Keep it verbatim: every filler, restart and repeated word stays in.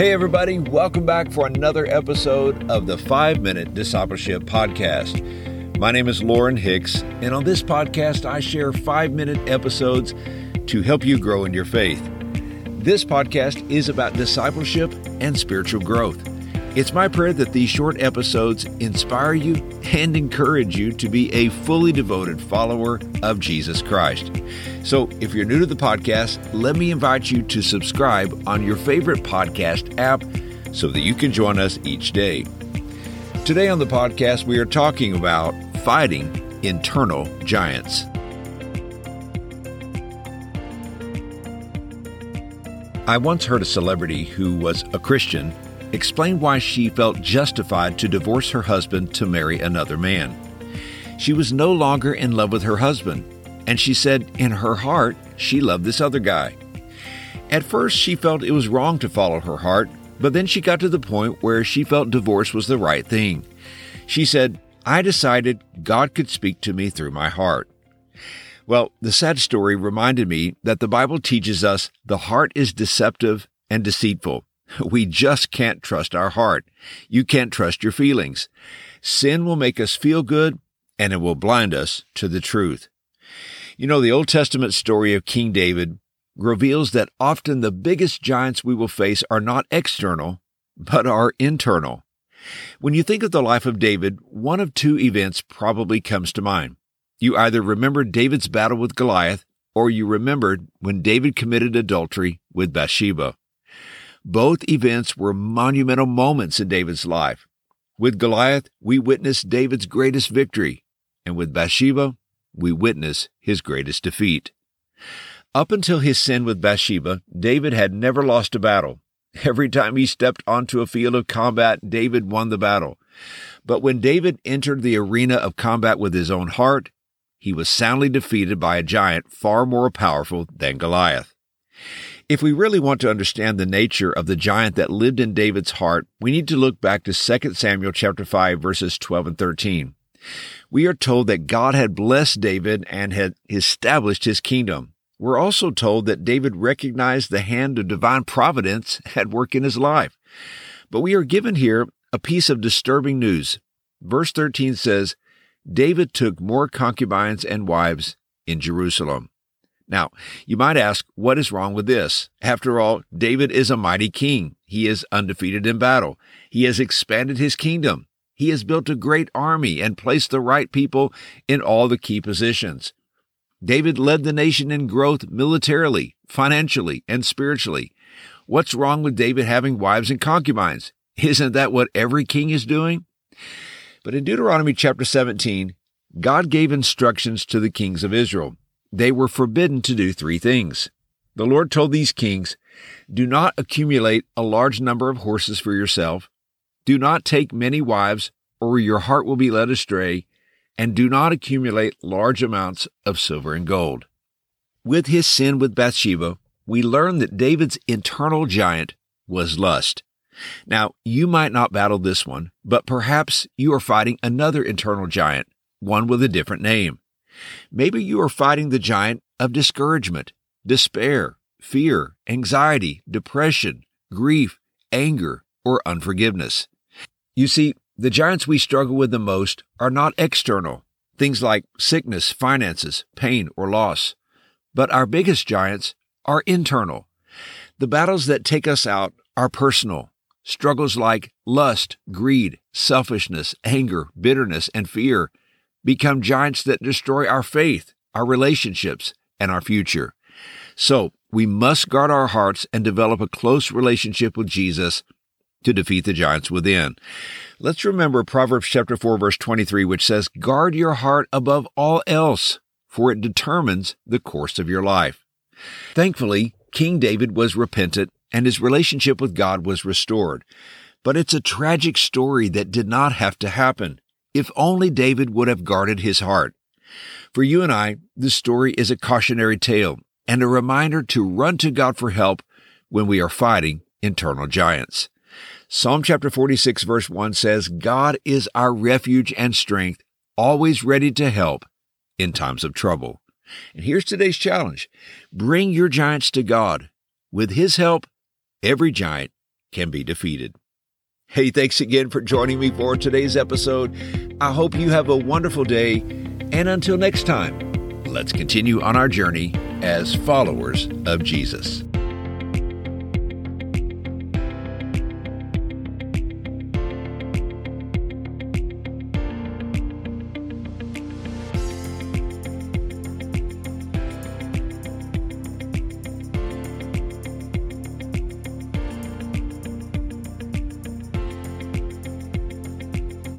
Hey everybody, welcome back for another episode of the five minute Discipleship Podcast. My name is Lauren Hicks, and on this podcast I share five minute episodes to help you grow in your faith. This podcast is about discipleship and spiritual growth. It's my prayer that these short episodes inspire you and encourage you to be a fully devoted follower of Jesus Christ. So if you're new to the podcast, let me invite you to subscribe on your favorite podcast app so that you can join us each day. Today on the podcast, we are talking about fighting internal giants. I once heard a celebrity who was a Christian explain why she felt justified to divorce her husband to marry another man. She was no longer in love with her husband, and she said in her heart she loved this other guy. At first, she felt it was wrong to follow her heart, but then she got to the point where she felt divorce was the right thing. She said, "I decided God could speak to me through my heart." Well, the sad story reminded me that the Bible teaches us the heart is deceptive and deceitful. We just can't trust our heart. You can't trust your feelings. Sin will make us feel good, and it will blind us to the truth. You know, the Old Testament story of King David reveals that often the biggest giants we will face are not external, but are internal. When you think of the life of David, one of two events probably comes to mind. You either remember David's battle with Goliath, or you remembered when David committed adultery with Bathsheba. Both events were monumental moments in David's life. With Goliath, we witnessed David's greatest victory, and with Bathsheba, we witness his greatest defeat. Up until his sin with Bathsheba, David had never lost a battle. Every time he stepped onto a field of combat, David won the battle. But when David entered the arena of combat with his own heart, he was soundly defeated by a giant far more powerful than Goliath. If we really want to understand the nature of the giant that lived in David's heart, we need to look back to Second Samuel chapter five, verses twelve and thirteen. We are told that God had blessed David and had established his kingdom. We're also told that David recognized the hand of divine providence at work in his life. But we are given here a piece of disturbing news. Verse thirteen says, David took more concubines and wives in Jerusalem. Now, you might ask, what is wrong with this? After all, David is a mighty king. He is undefeated in battle. He has expanded his kingdom. He has built a great army and placed the right people in all the key positions. David led the nation in growth militarily, financially, and spiritually. What's wrong with David having wives and concubines? Isn't that what every king is doing? But in Deuteronomy chapter seventeen, God gave instructions to the kings of Israel. They were forbidden to do three things. The Lord told these kings, do not accumulate a large number of horses for yourself. Do not take many wives, or your heart will be led astray. And do not accumulate large amounts of silver and gold. With his sin with Bathsheba, we learn that David's internal giant was lust. Now, you might not battle this one, but perhaps you are fighting another internal giant, one with a different name. Maybe you are fighting the giant of discouragement, despair, fear, anxiety, depression, grief, anger, or unforgiveness. You see, the giants we struggle with the most are not external, things like sickness, finances, pain, or loss. But our biggest giants are internal. The battles that take us out are personal. Struggles like lust, greed, selfishness, anger, bitterness, and fear become giants that destroy our faith, our relationships, and our future. So we must guard our hearts and develop a close relationship with Jesus to defeat the giants within. Let's remember Proverbs chapter four, verse twenty-three, which says, guard your heart above all else, for it determines the course of your life. Thankfully, King David was repentant and his relationship with God was restored. But it's a tragic story that did not have to happen. If only David would have guarded his heart. For you and I, this story is a cautionary tale and a reminder to run to God for help when we are fighting internal giants. Psalm chapter forty-six, verse one says, God is our refuge and strength, always ready to help in times of trouble. And here's today's challenge. Bring your giants to God. With His help, every giant can be defeated. Hey, thanks again for joining me for today's episode. I hope you have a wonderful day. And until next time, let's continue on our journey as followers of Jesus.